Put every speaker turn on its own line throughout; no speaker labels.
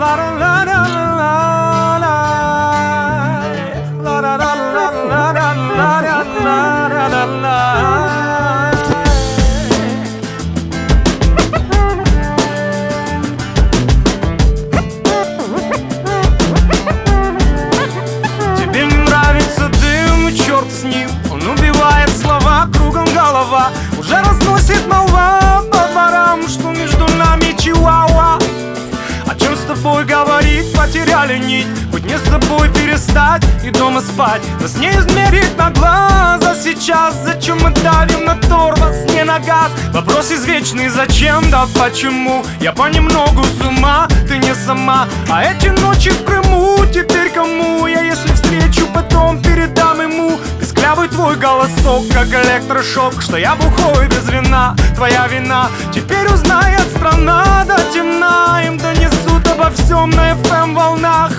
Тебе не нравится дым, и черт с ним. Он убивает слова, кругом голова. Уже разносит молва по дворам, что между нами чиуауа. О чем с тобой говорить, потеряли нить. Быть не с собой перестать и дома спать. Нас не измерить на глаза сейчас. Зачем мы давим на тормоз, не на газ? Вопрос извечный, зачем, да почему? Я понемногу с ума, ты не сама. А эти ночи в Крыму теперь кому? Я если встречу, потом передам ему. Песклявый твой голосок, как электрошок. Что я бухой без вина, твоя вина. Теперь узнает страна до темна. Им донесут обо всем на FM волнах.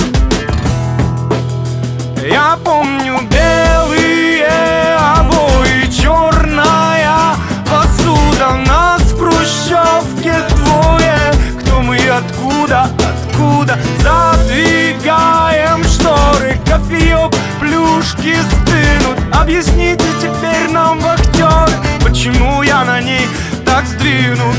Я помню белые обои, черная посуда. Нас в хрущевке двое. Кто мы и откуда, откуда? Задвигаем шторы, кофеек, плюшки стынут. Объясните теперь нам, вахтеры, почему я на ней так сдвинут.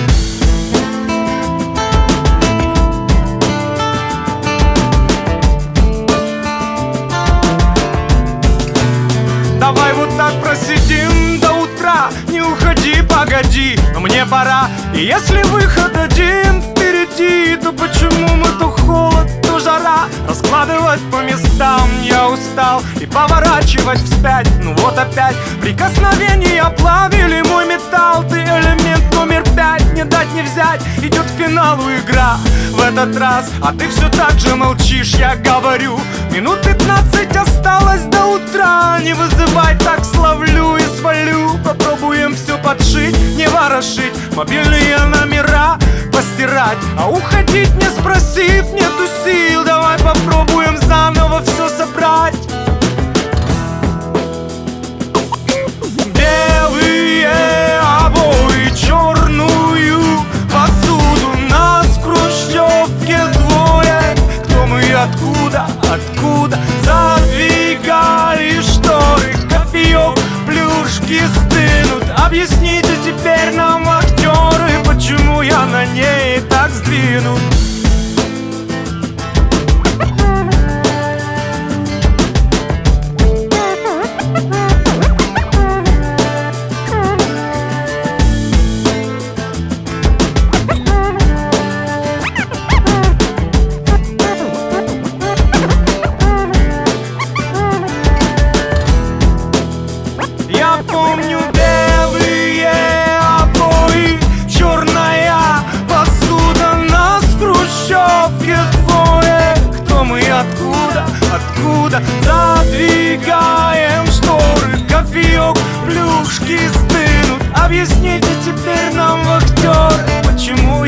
Давай вот так просидим до утра. Не уходи, погоди, но мне пора. И если выход один впереди, то почему мы то холод, то жара? Раскладывать по местам я устал и поворачивать вспять. Ну вот опять прикосновения плавили мой металл. Ты элемент номер 5, не дать не взять. Идет к финалу игра в этот раз, а ты все так же молчишь, я говорю. Минут 15 осталось до утра. Не вызывай, так словлю и свалю. Попробуем все подшить, не ворошить. Мобильные номера постирать, а уходить не спросив нету сил. Давай попробуем заново все собрать. Белые обои, черную посуду. Нас в хрущевке двое. Кто мы и откуда, откуда? Задвигали шторы, кофеек, плюшки стынут. Объясните теперь нам, актеры, почему я на ней так сдвинут. Я помню белые обои, черная посуда. Нас в хрущевке двое. Кто мы и откуда, откуда? Задвигаем шторы, кофеек, плюшки стынут. Объясните теперь нам, вахтеры, почему